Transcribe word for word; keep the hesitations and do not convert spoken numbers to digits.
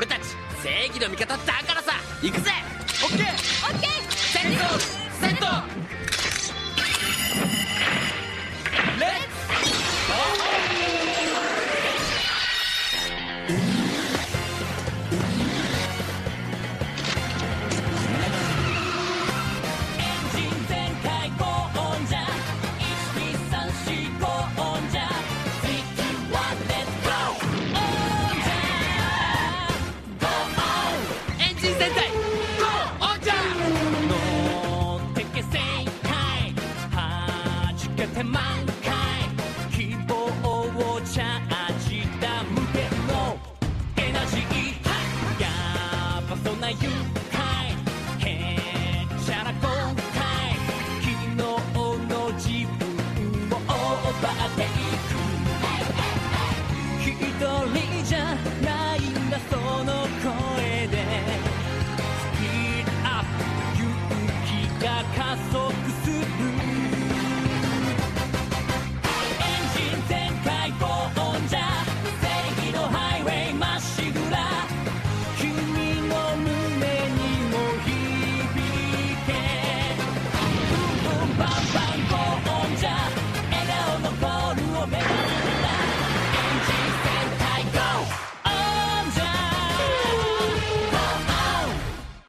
俺たち正義の味方だからさ。行くぜ。 オッケー。 オッケー。 セットセットレッツ満開希望をチャージだ無限のエナジーやばそうな愉快へっちゃら後悔昨日の自分を奪っていく一人